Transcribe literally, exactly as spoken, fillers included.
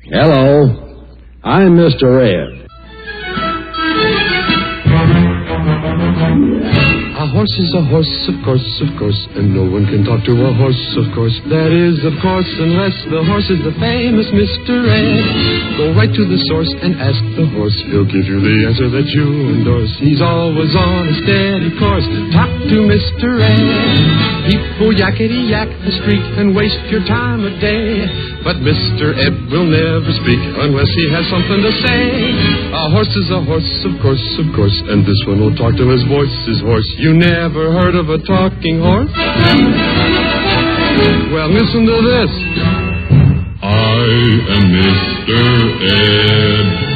Hello. I'm Mister Ed. A horse is a horse, of course, of course, and no one can talk to a horse, of course. That is, of course, unless the horse is the famous Mister Ed. Go right to the source and ask the horse. He'll give you the answer that you endorse. He's always on a steady course. Talk to Mister Ed. People yakety-yak the street and waste your time a day. But Mister Ed will never speak unless he has something to say. A horse is a horse, of course, of course, and this one will talk till his voice is hoarse. You never heard of a talking horse? Well, listen to this. I am Mister Ed.